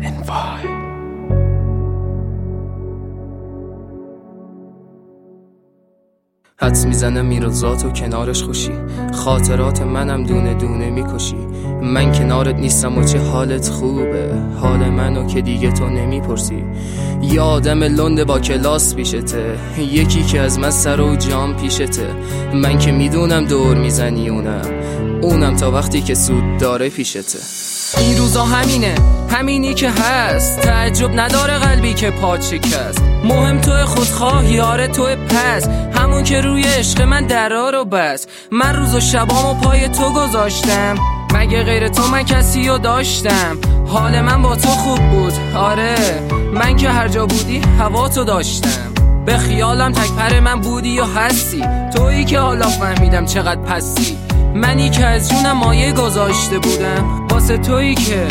حدس میزنم میرزات و کنارش خوشی، خاطرات منم دونه دونه میکشی. من کنارت نیستم و چه حالت خوبه، حال منو که دیگه تو نمیپرسی. یه آدم لنده با کلاس پیشته، یکی که از من سر و جام پیشته. من که میدونم دور میزنی اونم تا وقتی که سود داره پیشته. این روزا همینی که هست، تعجب نداره قلبی که پات شکست. مهم توی خودخواهی، آره توی پس، همون که روی عشق من درا رو بس. من روز و شبامو پای تو گذاشتم، مگه غیر تو من کسی رو داشتم؟ حال من با تو خوب بود، آره من که هر جا بودی هوا تو داشتم. به خیالم تکپر من بودی یا هستی، تویی که حالا فهمیدم چقدر پستی. منی که از جونم مایه گذاشته بودم واسه تویی که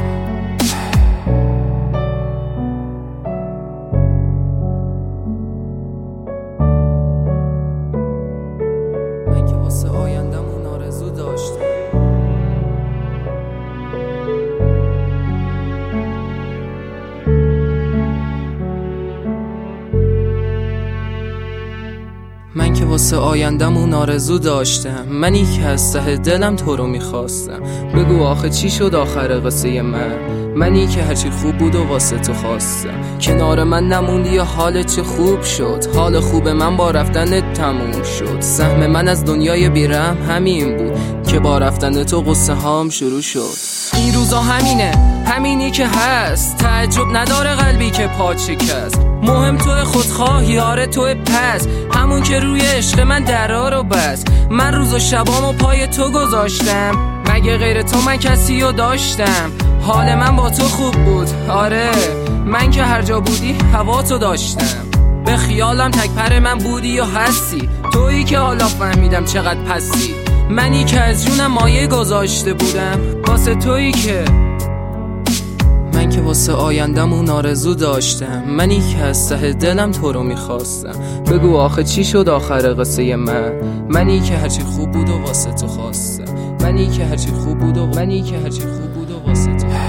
من که واسه آیندمون آرزو داشتم. من که واسه آیندمون آرزو داشتم، منی که از ته دلم تو رو میخواستم. بگو آخه چی شد آخر قصه منی که هرچی خوب بود و واسه تو خواستم. کنار من نموندی یا حالت چه خوب شد، حال خوب من با رفتنت تموم شد. سهم من از دنیای بیرم همین بود که با رفتن تو قصه هام شروع شد. این روزا همینی که هست، تعجب نداره قلبی که پات شکست. مهم توی خودخواهی، آره توی پس، همون که روی عشق من درا رو بس. من روز و شبامو پای تو گذاشتم، مگه غیر تو من کسی رو داشتم؟ حال من با تو خوب بود، آره من که هر جا بودی هوا تو داشتم. به خیالم تکپر من بودی یا هستی، تویی که حالا فهمیدم چقدر پستی. منی که از جونم مایه گذاشته بودم واسه تویی که من که واسه آیندمون آرزو داشتم. منی که از ته دلم تو رو میخواستم. بگو آخه چی شد آخر قصه منی که هرچی خوب بود و واسه تو خواستم. منی که هرچی خوب بود و واسه تو